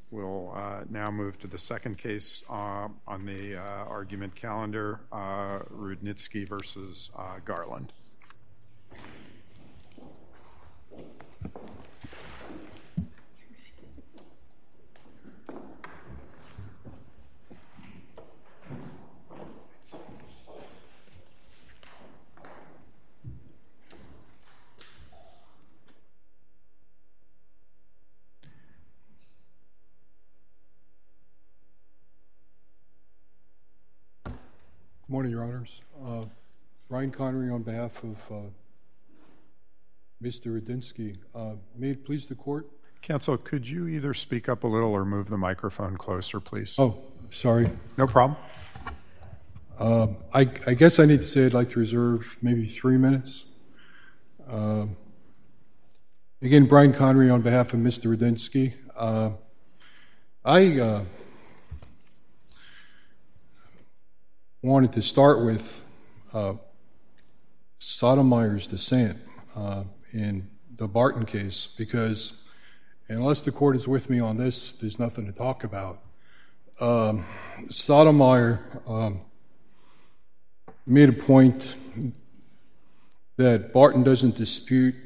We'll now move to the second case on the argument calendar, Rudnitsky versus Garland. Good morning, Your Honors. Brian Connery on behalf of Mr. Rudnitsky. May it please the Court? Counsel, could you either speak up a little or move the microphone closer, please? Oh, sorry. No problem. I guess I need to say I'd like to reserve maybe 3 minutes. Again, Brian Connery on behalf of Mr. Rudnitsky. I wanted to start with Sotomayor's dissent in the Barton case because unless the Court is with me on this, there's nothing to talk about. Sotomayor made a point that Barton doesn't dispute.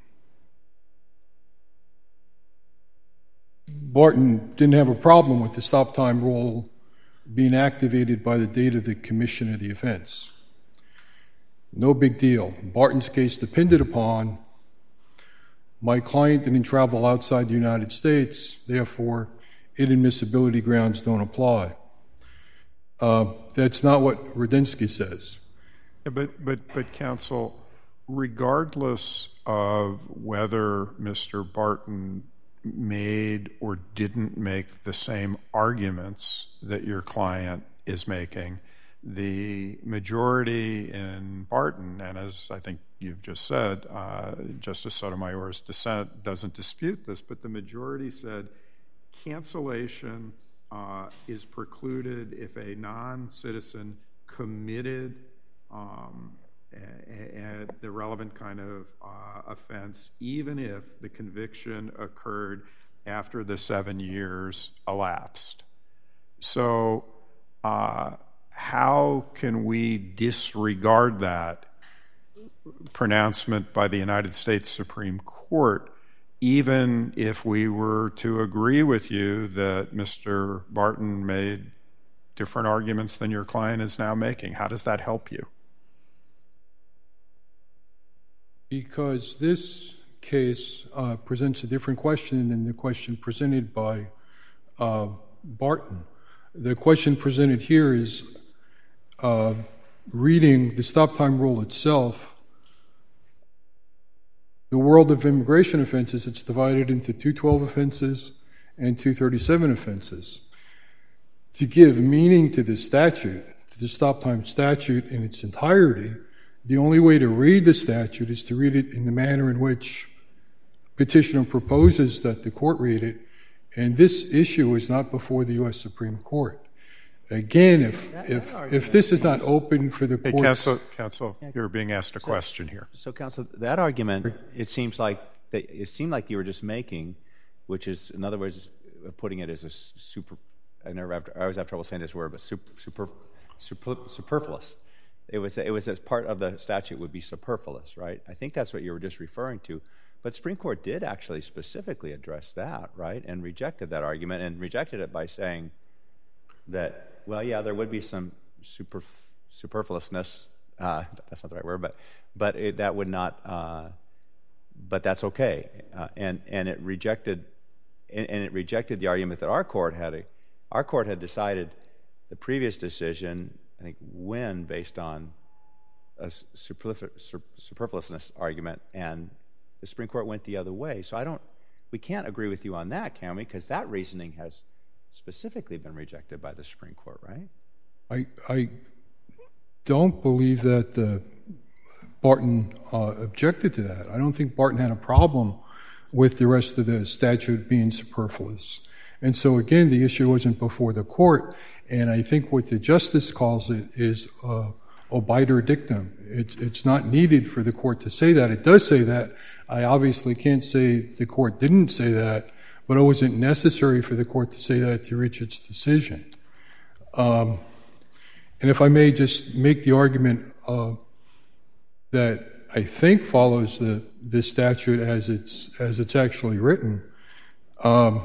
Barton didn't have a problem with the stop time rule being activated by the date of the commission of the offense. No big deal. Barton's case depended upon my client didn't travel outside the United States, therefore inadmissibility grounds don't apply. That's not what Rudnitsky says. Yeah, but counsel, regardless of whether Mr. Barton made or didn't make the same arguments that your client is making, the majority in Barton, and as I think you've just said, Justice Sotomayor's dissent doesn't dispute this, but the majority said cancellation is precluded if a non-citizen committed the relevant kind of offense, even if the conviction occurred after the 7 years elapsed. So how can we disregard that pronouncement by the United States Supreme Court, even if we were to agree with you that Mr. Barton made different arguments than your client is now making? How does that help you? Because this case presents a different question than the question presented by Barton. The question presented here is reading the stop time rule itself. The world of immigration offenses, it's divided into 212 offenses and 237 offenses. To give meaning to the statute, to the stop time statute in its entirety, the only way to read the statute is to read it in the manner in which petitioner proposes that the court read it, and this issue is not before the U.S. Supreme Court. Again, if this is not open for the courts... Hey, counsel, you're being asked a question here. So, counsel, that argument, it seemed like you were just making, which is, in other words, putting it as a I always have trouble saying this word, but superfluous. It was as part of the statute would be superfluous, right? I think that's what you were just referring to. But Supreme Court did actually specifically address that, right, and rejected that argument, and rejected it by saying that, well, yeah, there would be some superfluousness. That's not the right word, but that would not. But that's okay, and it rejected the argument that our court had decided the previous decision, I think, when based on a superfluousness argument, and the Supreme Court went the other way. So we can't agree with you on that, can we? Because that reasoning has specifically been rejected by the Supreme Court, right? I don't believe that Barton objected to that. I don't think Barton had a problem with the rest of the statute being superfluous. And so, again, the issue wasn't before the court, and I think what the justice calls it is obiter dictum. It's not needed for the court to say that. It does say that. I obviously can't say the court didn't say that, but it wasn't necessary for the court to say that to reach its decision. And if I may just make the argument that I think follows the statute as it's actually written, I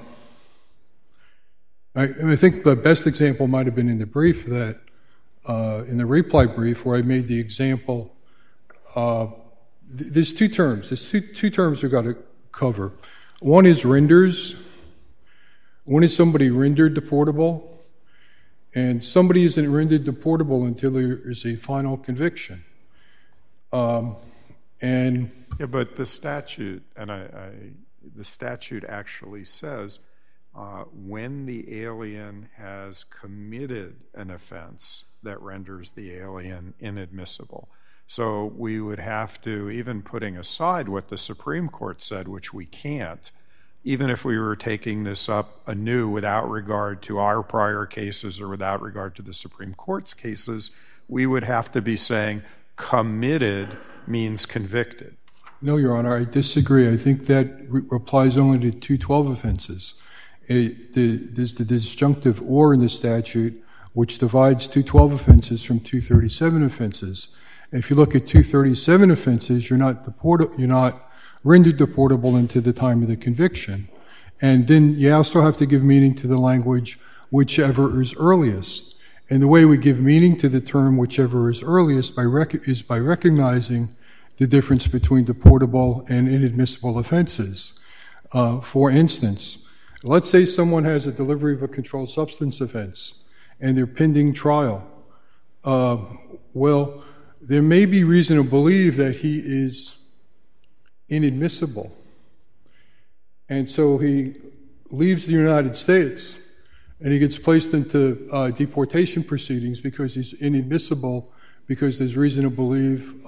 think the best example might have been in the brief that in the reply brief where I made the example. There's two terms. There's two terms we've got to cover. One is renders. One is somebody rendered deportable. And somebody isn't rendered deportable until there is a final conviction. But the statute, the statute actually says when the alien has committed an offense that renders the alien inadmissible. So we would have to, even putting aside what the Supreme Court said, which we can't, even if we were taking this up anew without regard to our prior cases or without regard to the Supreme Court's cases, we would have to be saying committed means convicted. No, Your Honor, I disagree. I think that applies only to 212 offenses. There's the disjunctive or in the statute, which divides 212 offenses from 237 offenses. If you look at 237 offenses, you're not rendered deportable until the time of the conviction. And then you also have to give meaning to the language, whichever is earliest. And the way we give meaning to the term whichever is earliest is by recognizing the difference between deportable and inadmissible offenses. For instance, let's say someone has a delivery of a controlled substance offense and they're pending trial. Well, there may be reason to believe that he is inadmissible. And so he leaves the United States and he gets placed into deportation proceedings because he's inadmissible because there's reason to believe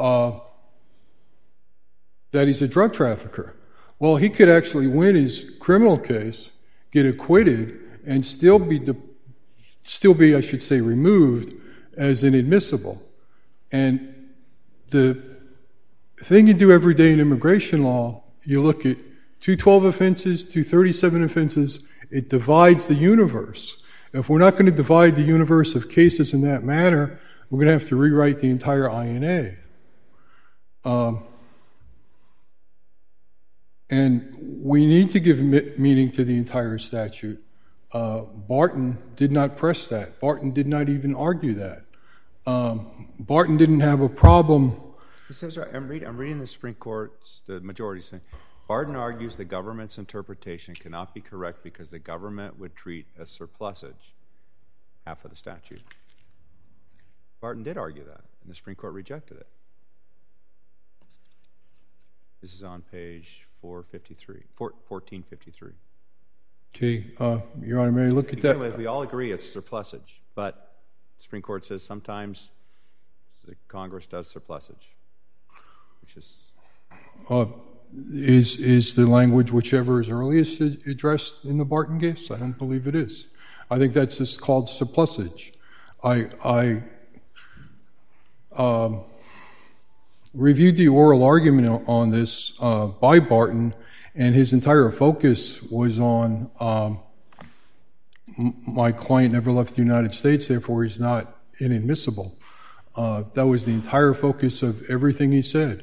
that he's a drug trafficker. Well, he could actually win his criminal case, get acquitted, and still be, I should say, removed as inadmissible. And the thing you do every day in immigration law, you look at 212 offenses, 237 offenses, it divides the universe. If we're not going to divide the universe of cases in that manner, we're going to have to rewrite the entire INA. And we need to give meaning to the entire statute. Barton did not press that. Barton did not even argue that. Barton didn't have a problem. It says, I'm reading the Supreme Court's, the majority saying, Barton argues the government's interpretation cannot be correct because the government would treat as surplusage half of the statute. Barton did argue that, and the Supreme Court rejected it. This is on page 1453. Okay, Your Honor, may I look at that? We all agree it's surplusage, but the Supreme Court says sometimes the Congress does surplusage, which is... Is the language whichever is earliest addressed in the Barton case? I don't believe it is. I think that's just called surplusage. I reviewed the oral argument on this by Barton, and his entire focus was on my client never left the United States, therefore he's not inadmissible. That was the entire focus of everything he said.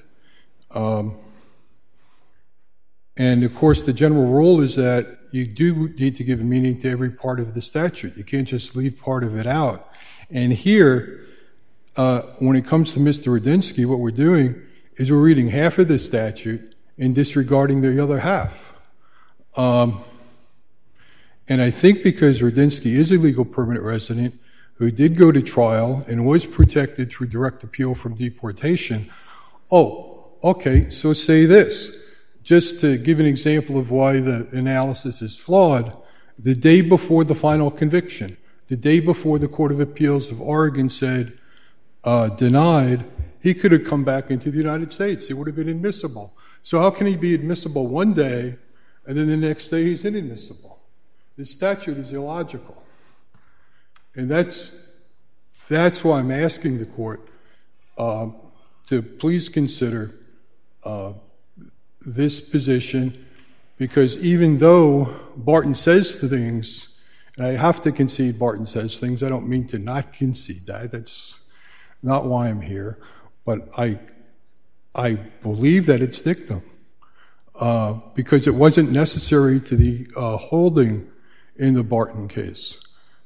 And, of course, the general rule is that you do need to give meaning to every part of the statute. You can't just leave part of it out. And here, when it comes to Mr. Rudinsky, what we're doing is we're reading half of the statute and disregarding the other half. And I think because Rudinsky is a legal permanent resident who did go to trial and was protected through direct appeal from deportation, okay, so say this. Just to give an example of why the analysis is flawed, the day before the final conviction, the day before the Court of Appeals of Oregon said denied, he could have come back into the United States. He would have been admissible. So how can he be admissible one day and then the next day he's inadmissible? This statute is illogical. And that's why I'm asking the Court to please consider this position because even though Barton says things, and I have to concede Barton says things, I don't mean to not concede that. That's not why I'm here. But I believe that it's dictum because it wasn't necessary to the holding in the Barton case.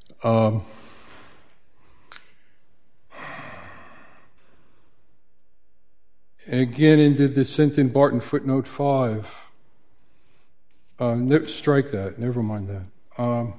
Again, in the dissent in Barton, footnote 5. Strike that. Never mind that.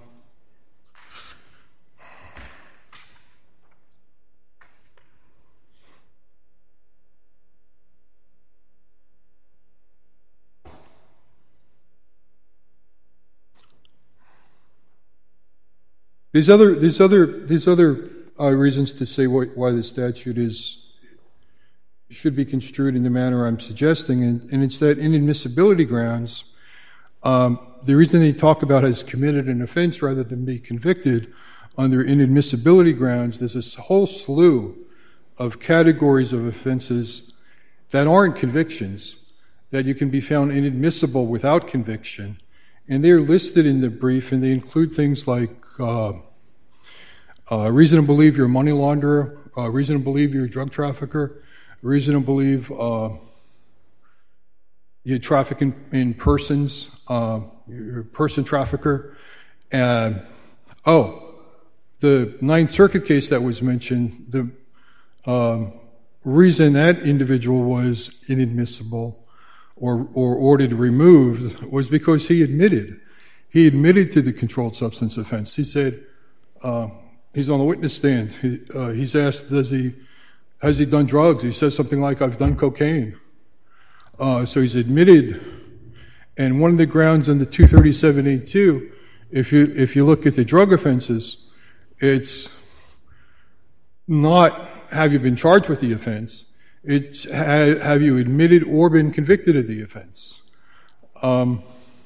There's other reasons to say why the statute should be construed in the manner I'm suggesting, and it's that inadmissibility grounds. The reason they talk about has committed an offense rather than be convicted under inadmissibility grounds. There's this whole slew of categories of offenses that aren't convictions, that you can be found inadmissible without conviction, and they're listed in the brief, and they include things like reason to believe you're a money launderer, reason to believe you're a drug trafficker, reason to believe you traffic in persons, you're a person trafficker. And, the Ninth Circuit case that was mentioned, the reason that individual was inadmissible or ordered removed was because he admitted to the controlled substance offense. He said, he's on the witness stand. He's asked, has he done drugs? He says something like, I've done cocaine. So he's admitted. And one of the grounds in the 237A2, if you look at the drug offenses, it's not have you been charged with the offense, it's have you admitted or been convicted of the offense. And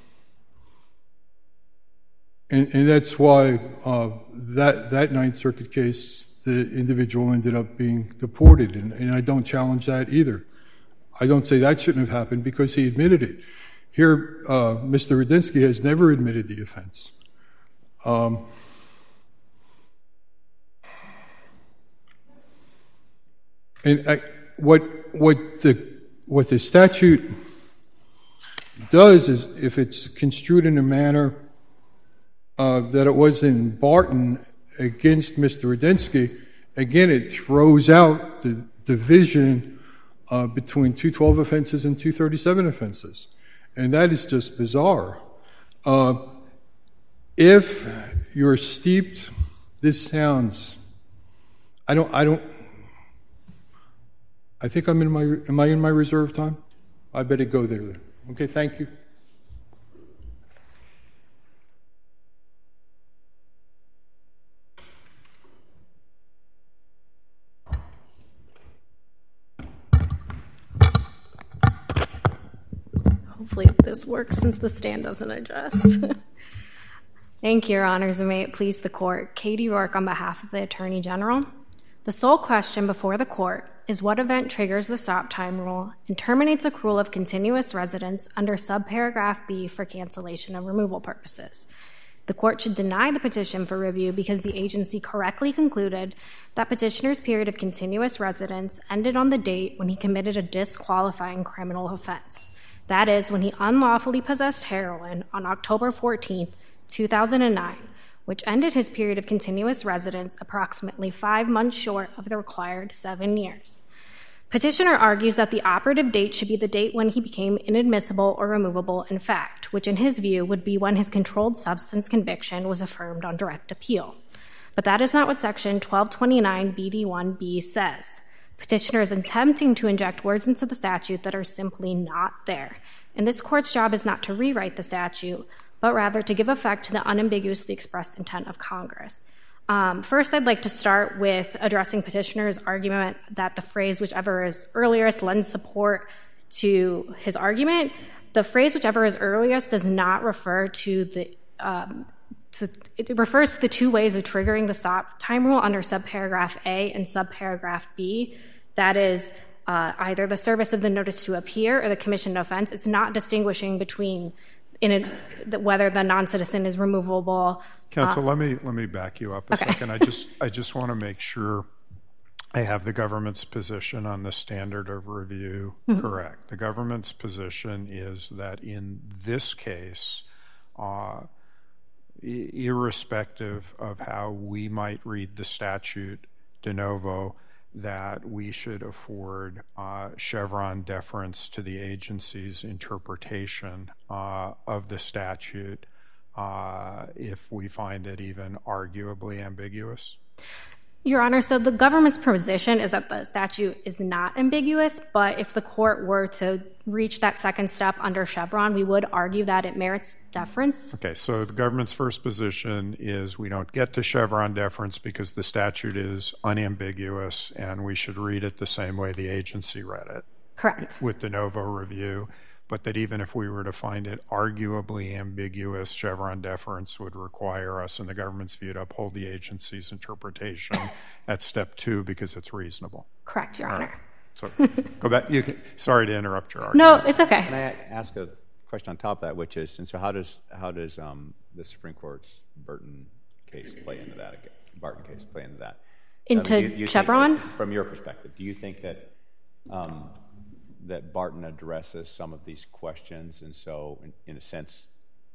that's why that Ninth Circuit case, the individual ended up being deported, and I don't challenge that either. I don't say that shouldn't have happened because he admitted it. Here, Mr. Rudinsky has never admitted the offense. And what the statute does is, if it's construed in a manner that it was in Barton against Mr. Rudinsky, again, it throws out the division between 212 offenses and 237 offenses. And that is just bizarre. If you're steeped, this sounds, I think am I in my reserve time? I better go there then. Okay, thank you. Hopefully this works since the stand doesn't adjust. Thank you, Your Honors, and may it please the Court. Katie Rourke on behalf of the Attorney General. The sole question before the Court is what event triggers the stop time rule and terminates accrual of continuous residence under subparagraph B for cancellation of removal purposes. The Court should deny the petition for review because the agency correctly concluded that petitioner's period of continuous residence ended on the date when he committed a disqualifying criminal offense. That is, when he unlawfully possessed heroin on October 14th, 2009, which ended his period of continuous residence approximately 5 months short of the required 7 years. Petitioner argues that the operative date should be the date when he became inadmissible or removable in fact, which in his view would be when his controlled substance conviction was affirmed on direct appeal. But that is not what Section 1229 BD1B says. Petitioner is attempting to inject words into the statute that are simply not there. And this Court's job is not to rewrite the statute, but rather to give effect to the unambiguously expressed intent of Congress. First, I'd like to start with addressing petitioner's argument that the phrase whichever is earliest lends support to his argument. The phrase whichever is earliest does not refer to the it refers to the two ways of triggering the stop time rule under subparagraph A and subparagraph B. That is either the service of the notice to appear or the commission of offense. It's not distinguishing between whether the non-citizen is removable. Counsel, let me back you up a second. I just want to make sure I have the government's position on the standard of review correct. The government's position is that in this case, irrespective of how we might read the statute de novo, that we should afford Chevron deference to the agency's interpretation of the statute if we find it even arguably ambiguous? Your Honor, so the government's position is that the statute is not ambiguous, but if the court were to reach that second step under Chevron, we would argue that it merits deference. Okay, so the government's first position is we don't get to Chevron deference because the statute is unambiguous and we should read it the same way the agency read it. Correct. With de novo review, but that even if we were to find it arguably ambiguous, Chevron deference would require us, in the government's view, to uphold the agency's interpretation at step 2 because it's reasonable. Correct, Your Honor. So go back. Sorry to interrupt your argument. No, it's okay. Can I ask a question on top of that, which is, and so how does the Supreme Court's Barton case play into that? Into Chevron? From your perspective, do you think that that Barton addresses some of these questions, and so in a sense,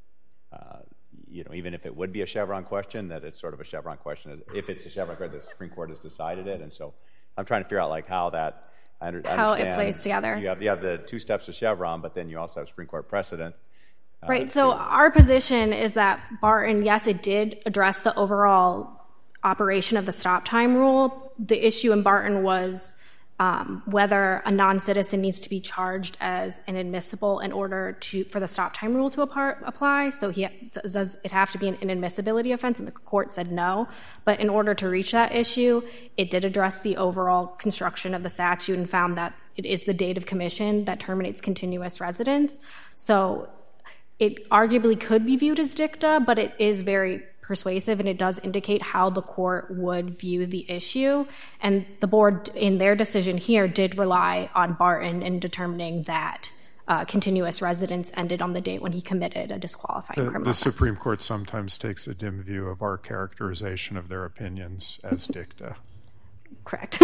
even if it would be a Chevron question, that it's sort of a Chevron question. If it's a Chevron question, the Supreme Court has decided it, and so I'm trying to figure out how that. I understand how it plays together. You have the 2 steps of Chevron, but then you also have Supreme Court precedent. Right. So our position is that Barton, yes, it did address the overall operation of the stop time rule. The issue in Barton was whether a non-citizen needs to be charged as inadmissible in order for the stop time rule to apply. So does it have to be an inadmissibility offense? And the court said no. But in order to reach that issue, it did address the overall construction of the statute and found that it is the date of commission that terminates continuous residence. So it arguably could be viewed as dicta, but it is very persuasive, and it does indicate how the court would view the issue. And the board, in their decision here, did rely on Barton in determining that continuous residence ended on the date when he committed a disqualifying criminal offense. The Supreme Court sometimes takes a dim view of our characterization of their opinions as dicta. Correct.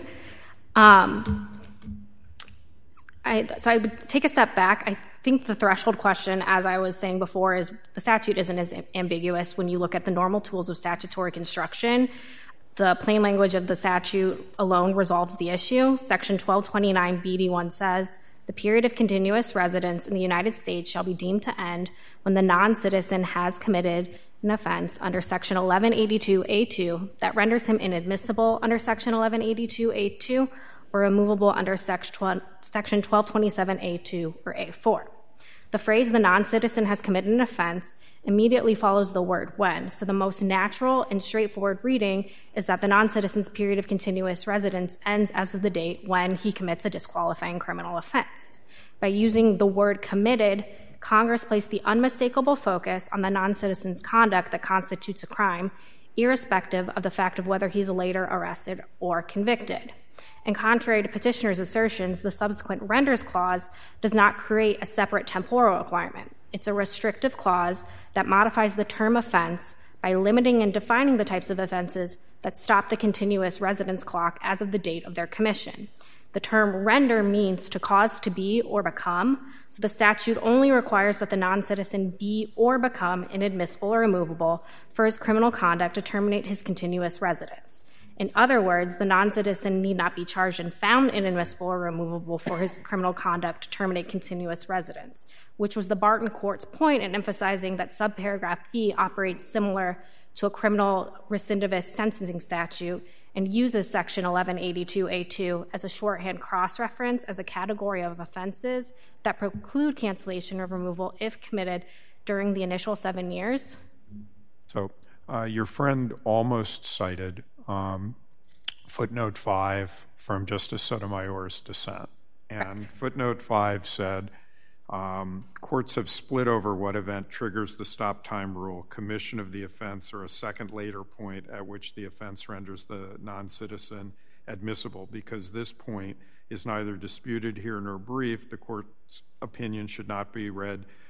So I would take a step back. I think the threshold question, as I was saying before, is the statute isn't as ambiguous when you look at the normal tools of statutory construction. The plain language of the statute alone resolves the issue. Section 1229 BD1 says, the period of continuous residence in the United States shall be deemed to end when the non-citizen has committed an offense under Section 1182A2 that renders him inadmissible under Section 1182A2 or removable under Section 1227A2 or A4. The phrase, the non-citizen has committed an offense, immediately follows the word when. So the most natural and straightforward reading is that the non-citizen's period of continuous residence ends as of the date when he commits a disqualifying criminal offense. By using the word committed, Congress placed the unmistakable focus on the non-citizen's conduct that constitutes a crime, irrespective of the fact of whether he's later arrested or convicted. And contrary to petitioner's assertions, the subsequent renders clause does not create a separate temporal requirement. It's a restrictive clause that modifies the term offense by limiting and defining the types of offenses that stop the continuous residence clock as of the date of their commission. The term render means to cause to be or become, so the statute only requires that the non-citizen be or become inadmissible or removable for his criminal conduct to terminate his continuous residence. In other words, the non-citizen need not be charged and found inadmissible or removable for his criminal conduct to terminate continuous residence, which was the Barton Court's point in emphasizing that subparagraph B operates similar to a criminal recidivist sentencing statute and uses Section 1182A2 as a shorthand cross-reference as a category of offenses that preclude cancellation or removal if committed during the initial 7 years. So your friend almost cited footnote 5 from Justice Sotomayor's dissent. And footnote 5 said, courts have split over what event triggers the stop time rule, commission of the offense, or a second later point at which the offense renders the non-citizen admissible. Because this point is neither disputed here nor briefed, the court's opinion should not be read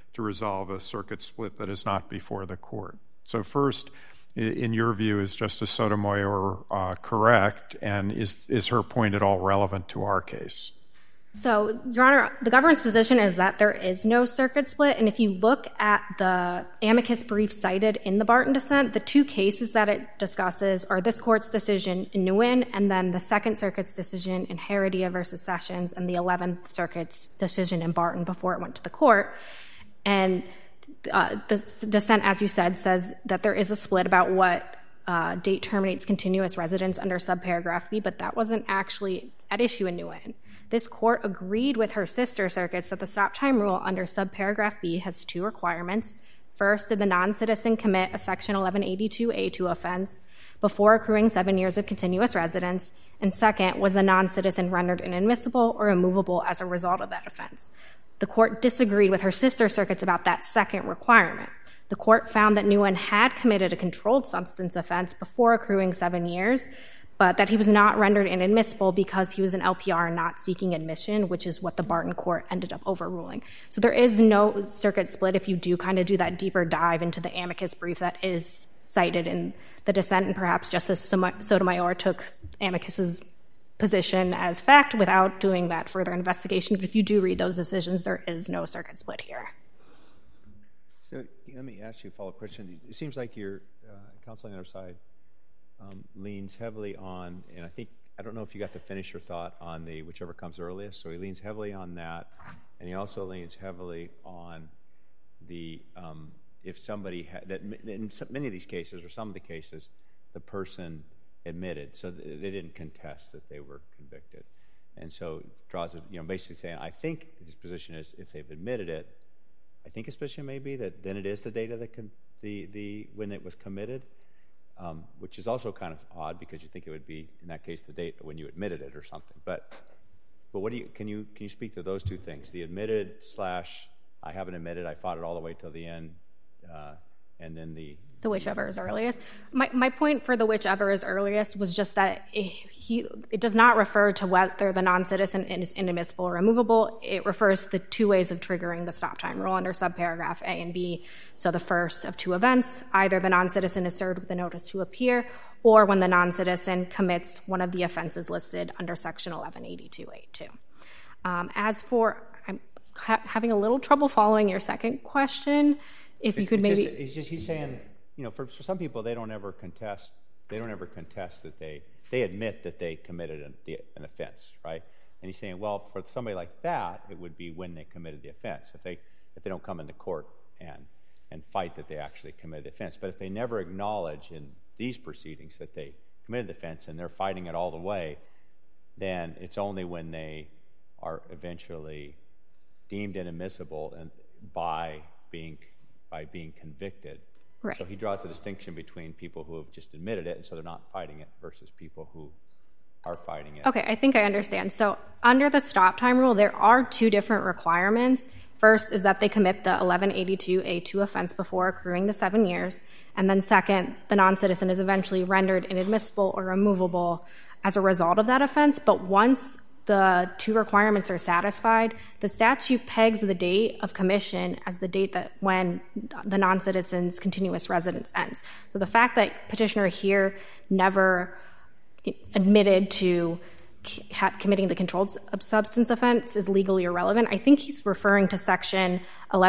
to resolve a circuit split that is not before the court. So first, in your view, is Justice Sotomayor correct, and is her point at all relevant to our case? So, Your Honor, the government's position is that there is no circuit split, and if you look at the amicus brief cited in the Barton dissent, the two cases that it discusses are this court's decision in Nguyen and then the Second Circuit's decision in Heredia versus Sessions and the 11th Circuit's decision in Barton before it went to the court. And the dissent, as you said, says that there is a split about what date terminates continuous residence under subparagraph B, but that wasn't actually at issue in Nguyen. This court agreed with her sister circuits that the stop time rule under subparagraph B has two requirements. First, did the non-citizen commit a Section 1182A2 offense before accruing 7 years of continuous residence? And second, was the non-citizen rendered inadmissible or immovable as a result of that offense? The court disagreed with her sister circuits about that second requirement. The court found that Nguyen had committed a controlled substance offense before accruing 7 years, but that he was not rendered inadmissible because he was an LPR and not seeking admission, which is what the Barton court ended up overruling. So there is no circuit split if you do kind of do that deeper dive into the amicus brief that is cited in the dissent, and perhaps Justice Sotomayor took amicus's position as fact without doing that further investigation. But if you do read those decisions, there is no circuit split here. So let me ask you a follow-up question. It seems like your counsel on the other side leans heavily on, and I don't know if you got to finish your thought on the whichever comes earliest, so he leans heavily on that, and he also leans heavily on the, if somebody in many of these cases, or some of the cases, the person admitted, so they didn't contest that they were convicted. And so draws, basically saying, I think his position is if they've admitted it, I think his position may be that then it is the date of when it was committed, which is also kind of odd because you think it would be, in that case, the date when you admitted it or something. But what can you speak to those two things? The admitted / I haven't admitted, I fought it all the way till the end, and then the whichever is earliest. My point for the whichever is earliest was just that it does not refer to whether the non-citizen is inadmissible or removable. It refers to the two ways of triggering the stop time rule under subparagraph A and B. So the first of two events, either the non-citizen is served with a notice to appear, or when the non-citizen commits one of the offenses listed under Section 1182A2. As for, I'm having a little trouble following your second question. If you could maybe... He's saying, for some people, they don't ever contest that they admit that they committed an offense, right? And he's saying, well, for somebody like that, it would be when they committed the offense. If they don't come into court and fight that they actually committed the offense. But if they never acknowledge in these proceedings that they committed the offense and they're fighting it all the way, then it's only when they are eventually deemed inadmissible and by being convicted. Right. So he draws the distinction between people who have just admitted it and so they're not fighting it versus people who are fighting it. Okay, I think I understand. So under the stop time rule, there are two different requirements. First is that they commit the 1182A2 offense before accruing the 7 years. And then second, the non-citizen is eventually rendered inadmissible or removable as a result of that offense. But once the two requirements are satisfied, the statute pegs the date of commission as the date that when the non-citizen's continuous residence ends. So the fact that petitioner here never admitted to committing the controlled substance offense is legally irrelevant. I think he's referring to Section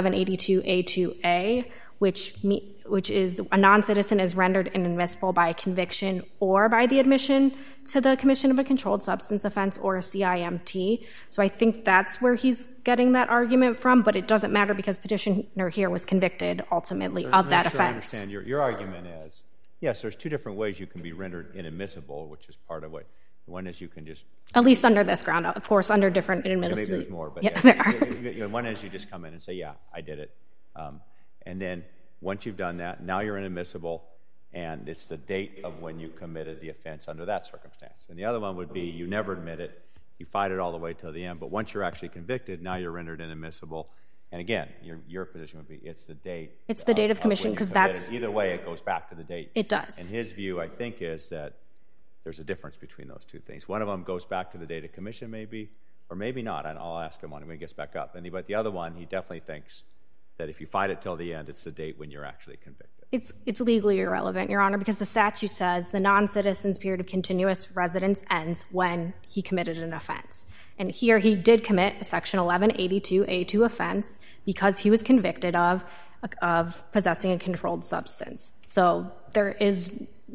1182A2A, which is a non-citizen is rendered inadmissible by conviction or by the admission to the commission of a controlled substance offense or a CIMT. So I think that's where he's getting that argument from, but it doesn't matter because petitioner here was convicted ultimately of that offense. I understand. Your argument is, yes, there's two different ways you can be rendered inadmissible, which is part of what. One is you can just... At least under this ground, of course, under different administrative... Maybe there's more, but yeah, there are. One is you just come in and say, yeah, I did it. And then once you've done that, now you're inadmissible, and it's the date of when you committed the offense under that circumstance. And the other one would be you never admit it, you fight it all the way till the end, but once you're actually convicted, now you're rendered inadmissible. And again, your position would be it's the date. It's the date of commission because that's... Either way, it goes back to the date. It does. And his view, I think, is that there's a difference between those two things. One of them goes back to the date of commission maybe, or maybe not, and I'll ask him when he gets back up. But the other one, he definitely thinks that if you fight it till the end, it's the date when you're actually convicted. It's legally irrelevant, Your Honor, because the statute says the non-citizen's period of continuous residence ends when he committed an offense. And here he did commit a Section 1182A2 offense because he was convicted of possessing a controlled substance. So it is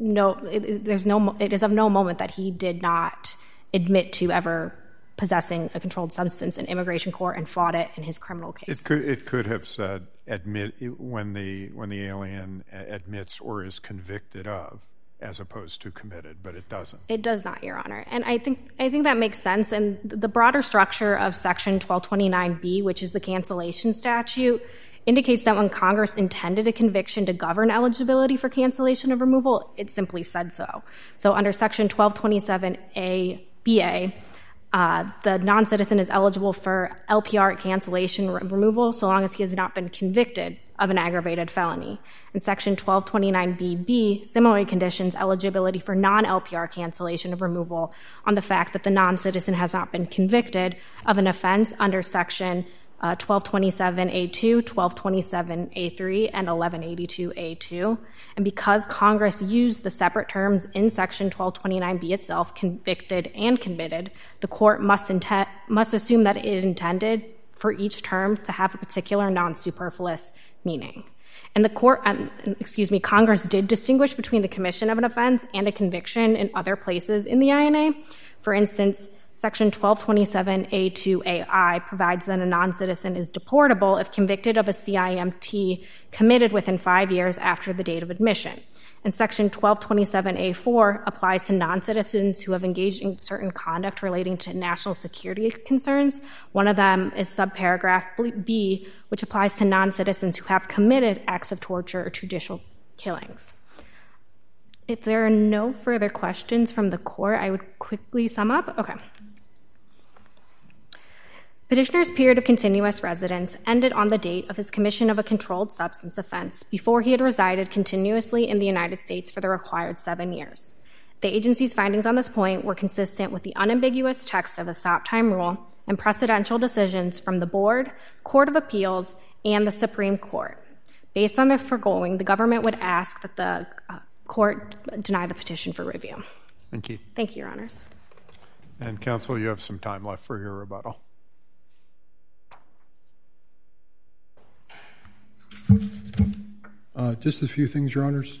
of no moment that he did not admit to ever possessing a controlled substance in immigration court and fought it in his criminal case. It could have said admit when the alien admits or is convicted of, as opposed to committed, but it doesn't. It does not, Your Honor. And I think that makes sense. And the broader structure of Section 1229B, which is the cancellation statute, indicates that when Congress intended a conviction to govern eligibility for cancellation of removal, it simply said so. So under Section 1227A-BA, the non-citizen is eligible for LPR cancellation removal so long as he has not been convicted of an aggravated felony. And Section 1229BB similarly conditions eligibility for non-LPR cancellation of removal on the fact that the non-citizen has not been convicted of an offense under Section 1227A2, 1227A3, and 1182A2. And because Congress used the separate terms in Section 1229B itself, convicted and committed, the court must assume that it intended for each term to have a particular non-superfluous meaning. And Congress did distinguish between the commission of an offense and a conviction in other places in the INA. For instance, Section 1227A2AI provides that a non-citizen is deportable if convicted of a CIMT committed within 5 years after the date of admission. And Section 1227A4 applies to non-citizens who have engaged in certain conduct relating to national security concerns. One of them is subparagraph B, which applies to non-citizens who have committed acts of torture or judicial killings. If there are no further questions from the court, I would quickly sum up. Okay. Petitioner's period of continuous residence ended on the date of his commission of a controlled substance offense before he had resided continuously in the United States for the required 7 years. The agency's findings on this point were consistent with the unambiguous text of the stop time rule and precedential decisions from the Board, Court of Appeals, and the Supreme Court. Based on the foregoing, the government would ask that the court deny the petition for review. Thank you. Thank you, Your Honors. And counsel, you have some time left for your rebuttal. Just a few things, Your Honors.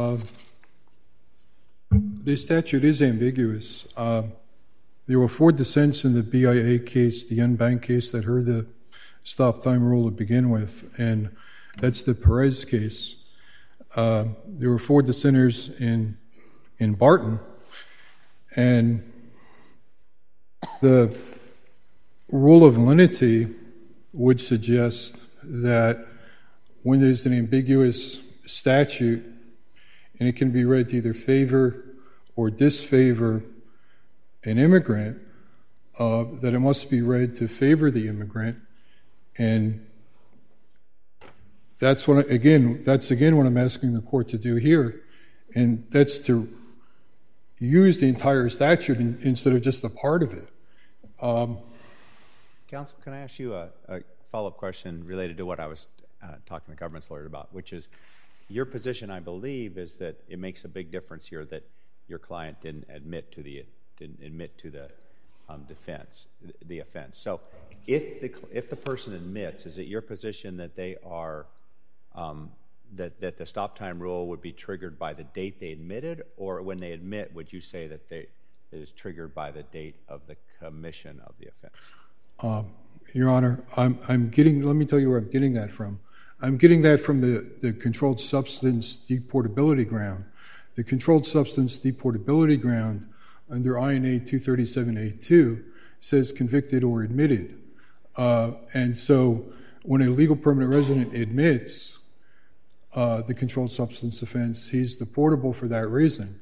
The statute is ambiguous. There were 4 dissents in the BIA case, the N-Bank case, that heard the stop time rule to begin with, and that's the Perez case. There were 4 dissenters in Barton, and the rule of lenity would suggest that when there's an ambiguous statute and it can be read to either favor or disfavor an immigrant, that it must be read to favor the immigrant. And that's what I'm asking the court to do here, and that's to use the entire statute instead of just a part of it. Counsel, can I ask you a follow-up question related to what I was talking to the government's lawyer about, which is your position, I believe, is that it makes a big difference here that your client didn't admit to the offense. So if the person admits, is it your position that they are that the stop time rule would be triggered by the date they admitted, or when they admit, would you say that it is triggered by the date of the commission of the offense? Your Honor, let me tell you where I'm getting that from. I'm getting that from the controlled substance deportability ground. The controlled substance deportability ground under INA 237A2 says convicted or admitted. And so when a legal permanent resident admits the controlled substance offense, he's deportable for that reason.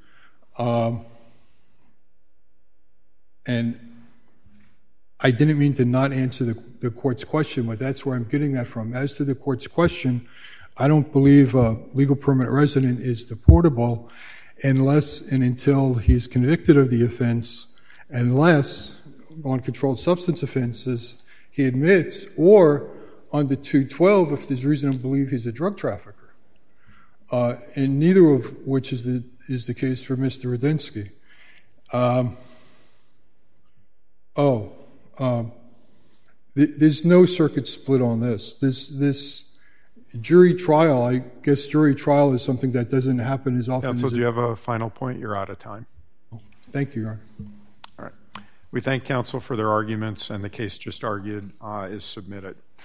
And I didn't mean to not answer the court's question, but that's where I'm getting that from. As to the court's question, I don't believe a legal permanent resident is deportable unless and until he's convicted of the offense, unless on controlled substance offenses he admits, or under 212 if there's reason to believe he's a drug trafficker, and neither of which is the case for Mr. Rudinsky. There's no circuit split on this. This jury trial, I guess jury trial is something that doesn't happen as often. Counsel, do you have a final point? You're out of time. Thank you, Your Honor. All right. We thank counsel for their arguments, and the case just argued is submitted.